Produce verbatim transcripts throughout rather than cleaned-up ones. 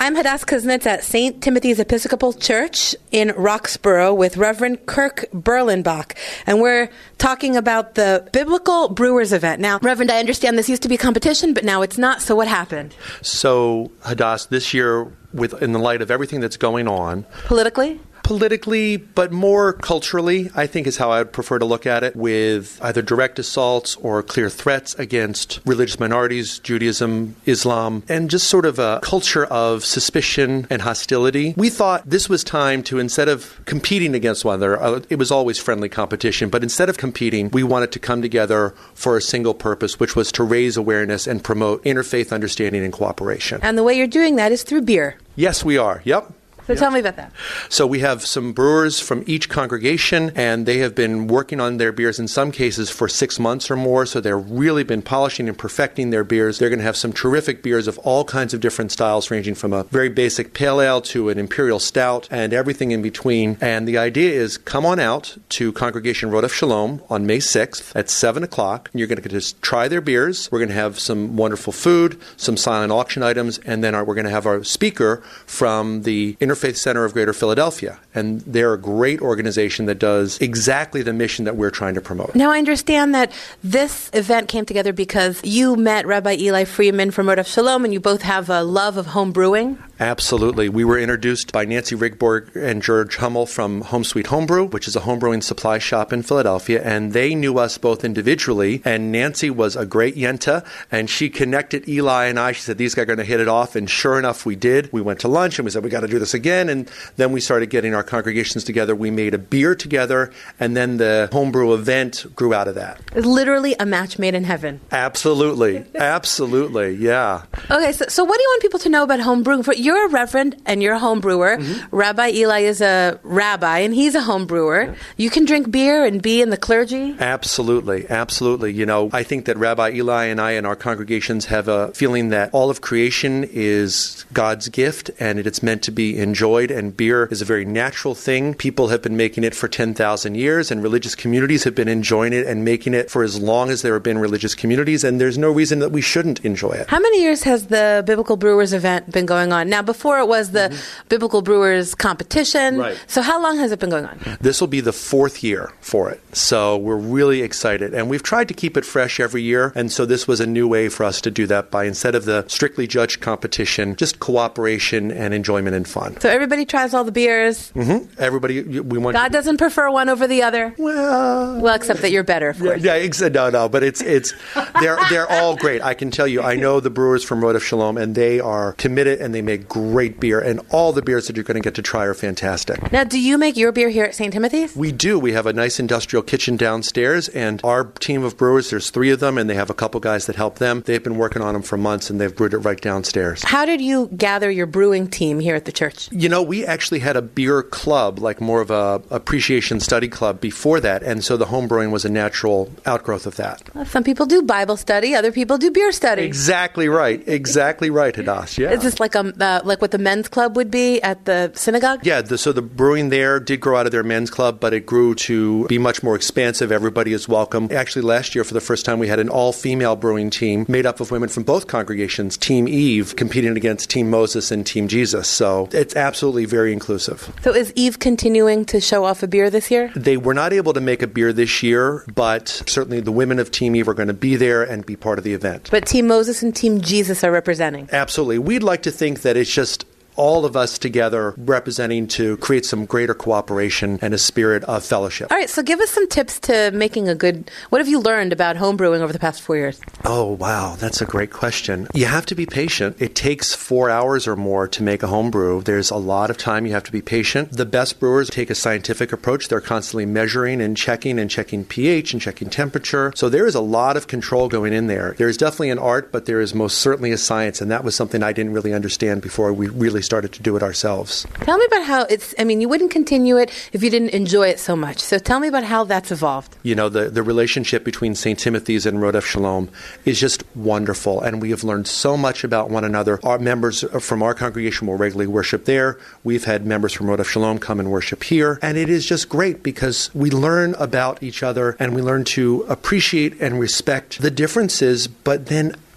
I'm Hadass Kuznets at Saint Timothy's Episcopal Church in Roxborough with Reverend Kirk Berlenbach, and we're talking about the Biblical Brewers event. Now, Reverend, I understand this used to be a competition, but now it's not, so what happened? So, Hadass, this year, with in the light of everything that's going on... Politically? Politically, but more culturally, I think is how I would prefer to look at it, with either direct assaults or clear threats against religious minorities, Judaism, Islam, and just sort of a culture of suspicion and hostility. We thought this was time to, instead of competing against one another, uh, it was always friendly competition, but instead of competing, we wanted to come together for a single purpose, which was to raise awareness and promote interfaith understanding and cooperation. And the way you're doing that is through beer. Yes, we are. Yep. So yep. Tell me about that. So we have some brewers from each congregation, and they have been working on their beers in some cases for six months or more, so they've really been polishing and perfecting their beers. They're going to have some terrific beers of all kinds of different styles, ranging from a very basic pale ale to an imperial stout and everything in between. And the idea is come on out to Congregation Rodef Shalom on May sixth at seven o'clock. You're going to just try their beers. We're going to have some wonderful food, some silent auction items, and then our, we're going to have our speaker from the Interfaith Center of Greater Philadelphia. And they're a great organization that does exactly the mission that we're trying to promote. Now, I understand that this event came together because you met Rabbi Eli Freeman from Rodef Shalom, and you both have a love of home brewing. Absolutely. We were introduced by Nancy Rigborg and George Hummel from Home Sweet Homebrew, which is a homebrewing supply shop in Philadelphia, and they knew us both individually, and Nancy was a great yenta, and she connected Eli and I. She said, these guys are going to hit it off, and sure enough, we did. We went to lunch, and we said, we got to do this again, and then we started getting our congregations together. We made a beer together, and then the homebrew event grew out of that. It's literally a match made in heaven. Absolutely. Absolutely. Yeah. Okay, so, so what do you want people to know about home brewing? For, you're a reverend and you're a home brewer. Mm-hmm. Rabbi Eli is a rabbi and he's a home brewer. Yeah. You can drink beer and be in the clergy? Absolutely. Absolutely. You know, I think that Rabbi Eli and I and our congregations have a feeling that all of creation is God's gift and it's meant to be enjoyed, and beer is a very natural thing. People have been making it for ten thousand years, and religious communities have been enjoying it and making it for as long as there have been religious communities, and there's no reason that we shouldn't enjoy it. How many years has the Biblical Brewers event been going on? Now, before it was the mm-hmm. Biblical Brewers competition. Right. So how long has it been going on? This will be the fourth year for it. So we're really excited. And we've tried to keep it fresh every year. And so this was a new way for us to do that by, instead of the strictly judged competition, just cooperation and enjoyment and fun. So everybody tries all the beers. Mm-hmm. Everybody, we want. God doesn't prefer one over the other. Well, well, except that you're better, of course. Yeah, yeah, no, no, but it's it's they're they're all great. I can tell you, I know the brewers from Rodef Shalom, and they are committed, and they make great beer, and all the beers that you're going to get to try are fantastic. Now, do you make your beer here at Saint Timothy's? We do. We have a nice industrial kitchen downstairs, and our team of brewers, there's three of them, and they have a couple guys that help them. They've been working on them for months, and they've brewed it right downstairs. How did you gather your brewing team here at the church? You know, we actually had a beer club, like more of a appreciation study club before that, and so the home brewing was a natural outgrowth of that. Well, some people do Bible study, other people do beer study. Exactly right. Exactly right, Hadass. Yeah. Is this like a uh, like what the men's club would be at the synagogue? Yeah, the, so the brewing there did grow out of their men's club, but it grew to be much more expansive. Everybody is welcome. Actually, last year, for the first time, we had an all-female brewing team made up of women from both congregations, Team Eve, competing against Team Moses and Team Jesus. So it's absolutely very inclusive. So is Eve continuing to show off a beer this year? They were not able to make a beer this year, but certainly the women of Team Eve are going to be there and be part of the event. But Team Moses and Team Jesus are representing? Absolutely. We'd like to think that it's just all of us together representing to create some greater cooperation and a spirit of fellowship. All right, so give us some tips to making a good... What have you learned about homebrewing over the past four years? Oh, wow, that's a great question. You have to be patient. It takes four hours or more to make a homebrew. There's a lot of time. You have to be patient. The best brewers take a scientific approach. They're constantly measuring and checking and checking pH and checking temperature. So there is a lot of control going in there. There's definitely an art, but there is most certainly a science, and that was something I didn't really understand before we really started to do it ourselves. Tell me about how it's, I mean, you wouldn't continue it if you didn't enjoy it so much. So tell me about how that's evolved. You know, the, the relationship between Saint Timothy's and Rodef Shalom is just wonderful, and we have learned so much about one another. Our members from our congregation will regularly worship there. We've had members from Rodef Shalom come and worship here, and it is just great because we learn about each other and we learn to appreciate and respect the differences, but then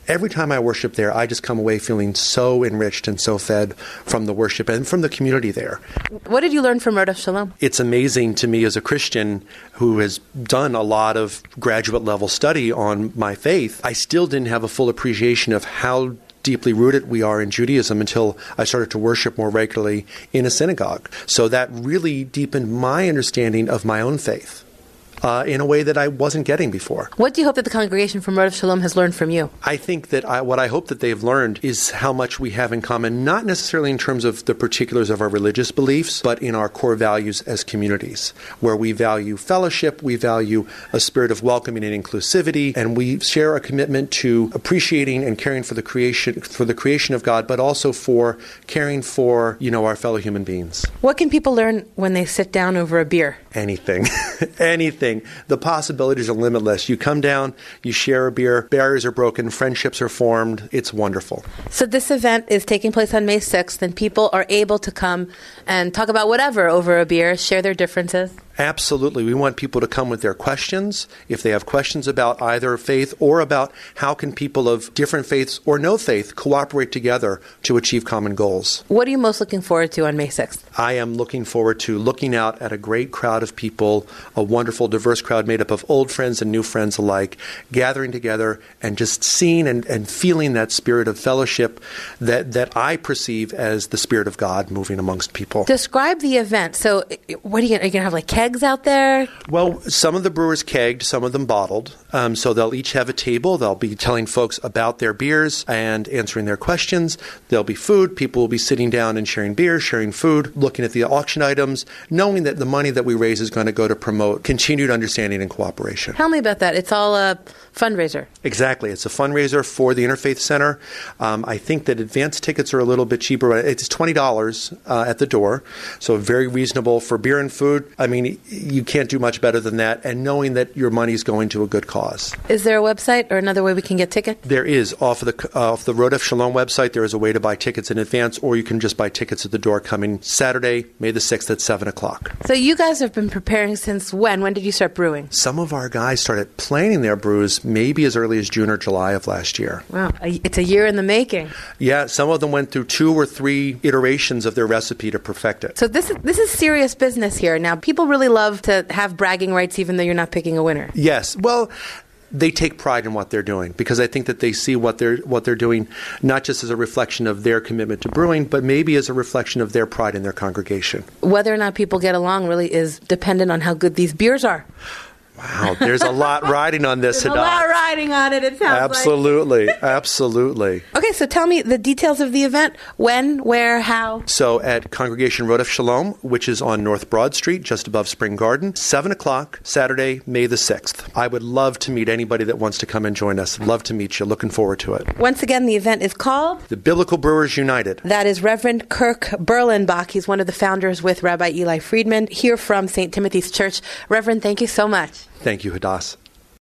every time I worship there, I just come away feeling so enriched and so fed from the worship and from the community there. What did you learn from Rodef Shalom? It's amazing to me as a Christian who has done a lot of graduate level study on my faith. I still didn't have a full appreciation of how deeply rooted we are in Judaism until I started to worship more regularly in a synagogue. So that really deepened my understanding of my own faith uh, in a way that I wasn't getting before. What do you hope that the congregation from Rodef Shalom has learned from you? I think that I, what I hope that they've learned is how much we have in common, not necessarily in terms of the particulars of our religious beliefs, but in our core values as communities, where we value fellowship, we value a spirit of welcoming and inclusivity, and we share a commitment to appreciating and caring for the creation for the creation of God, but also for caring for, you know, our fellow human beings. What can people learn when they sit down over a beer? Anything. Anything. The possibilities are limitless. You come down, you share a beer, barriers are broken, friendships are formed. It's wonderful. So this event is taking place on May sixth, and people are able to come and talk about whatever over a beer, share their differences? Absolutely. We want people to come with their questions. If they have questions about either faith or about how can people of different faiths or no faith cooperate together to achieve common goals. What are you most looking forward to on May sixth? I am looking forward to looking out at a great crowd of people, a wonderful, diverse crowd made up of old friends and new friends alike, gathering together and just seeing and, and feeling that spirit of fellowship that, that I perceive as the Spirit of God moving amongst people. Describe the event. So what are you going to have, like kegs out there? Well, some of the brewers kegged, some of them bottled. Um, so they'll each have a table. They'll be telling folks about their beers and answering their questions. There'll be food. People will be sitting down and sharing beers, sharing food, looking at the auction items, knowing that the money that we raise is going to go to promote continued understanding and cooperation. Tell me about that. It's all a fundraiser. Exactly. It's a fundraiser for the Interfaith Center. Um, I think that advance tickets are a little bit cheaper. It's twenty dollars uh, at the door, so very reasonable for beer and food. I mean, you can't do much better than that, and knowing that your money is going to a good cause. Is there a website or another way we can get tickets? There is. Off of the uh, off the Rodef Shalom website, there is a way to buy tickets in advance, or you can just buy tickets at the door coming Saturday, May the sixth at seven o'clock. So you guys have been preparing since when? When did you start brewing? Some of our guys started planning their brews maybe as early as June or July of last year. Wow. It's a year in the making. Yeah, some of them went through two or three iterations of their recipe to perfect it. So this is, this is serious business here. Now, people really love to have bragging rights even though you're not picking a winner. Yes. Well, they take pride in what they're doing because I think that they see what they're what they're doing not just as a reflection of their commitment to brewing, but maybe as a reflection of their pride in their congregation. Whether or not people get along really is dependent on how good these beers are. Wow, there's a lot riding on this. There's a lot riding on it, it sounds absolutely, like. Absolutely. Okay, so tell me the details of the event. When, where, how? So at Congregation Rodef Shalom, which is on North Broad Street, just above Spring Garden, seven o'clock, Saturday, May the sixth. I would love to meet anybody that wants to come and join us. Love to meet you. Looking forward to it. Once again, the event is called? The Biblical Brewers United. That is Reverend Kirk Berlenbach. He's one of the founders with Rabbi Eli Friedman here from Saint Timothy's Church. Reverend, thank you so much. Thank you, Hadass.